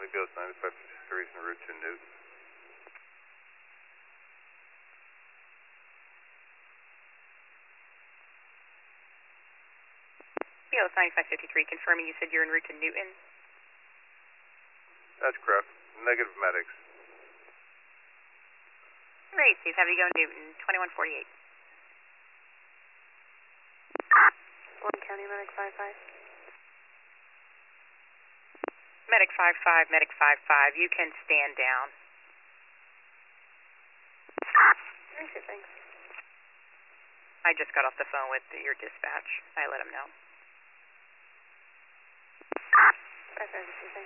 BLS 9553 is en route to Newton. BLS 9553, confirming you said you're en route to Newton? That's correct. Negative medics. Great, please have you go Newton, 2148. One County Medic 55. Medic 55, Medic 55, you can stand down. Okay, thanks. I just got off the phone with your dispatch. I let him know. 55, thanks.